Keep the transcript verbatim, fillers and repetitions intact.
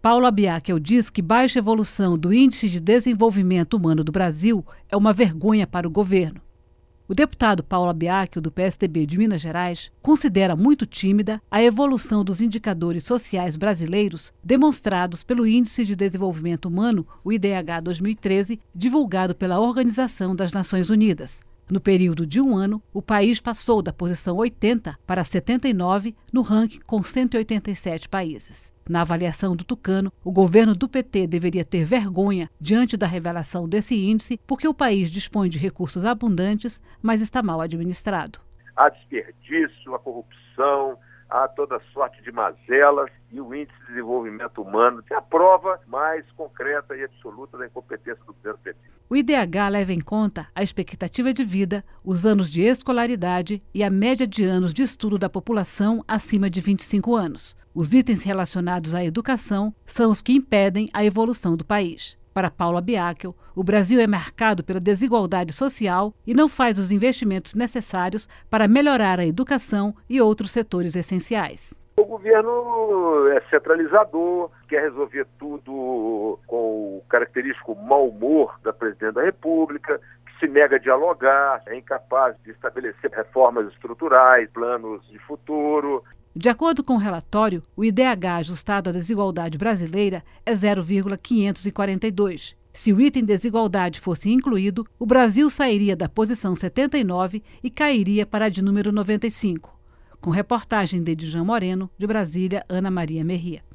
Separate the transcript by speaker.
Speaker 1: Paula Biacchio diz que baixa evolução do Índice de Desenvolvimento Humano do Brasil é uma vergonha para o governo. O deputado Paula Biacchio, do P S D B de Minas Gerais, considera muito tímida a evolução dos indicadores sociais brasileiros demonstrados pelo Índice de Desenvolvimento Humano, o I D H dois mil e treze, divulgado pela Organização das Nações Unidas. No período de um ano, o país passou da posição oitenta para setenta e nove no ranking com cento e oitenta e sete países. Na avaliação do Tucano, o governo do P T deveria ter vergonha diante da revelação desse índice, porque o país dispõe de recursos abundantes, mas está mal administrado.
Speaker 2: Há desperdício, há corrupção, há toda sorte de mazelas, e o Índice de Desenvolvimento Humano é a prova mais concreta e absoluta da incompetência do governo P T.
Speaker 1: O I D H leva em conta a expectativa de vida, os anos de escolaridade e a média de anos de estudo da população acima de vinte e cinco anos. Os itens relacionados à educação são os que impedem a evolução do país. Para Paula Biacchio, o Brasil é marcado pela desigualdade social e não faz os investimentos necessários para melhorar a educação e outros setores essenciais.
Speaker 2: O governo é centralizador, quer resolver tudo com o característico mau humor da presidente da República, que se nega a dialogar, é incapaz de estabelecer reformas estruturais, planos de futuro.
Speaker 1: De acordo com o relatório, o I D H ajustado à desigualdade brasileira é zero vírgula quinhentos e quarenta e dois. Se o item desigualdade fosse incluído, o Brasil sairia da posição setenta e nove e cairia para a de número noventa e cinco. Com reportagem de Djan Moreno, de Brasília, Ana Maria Merria.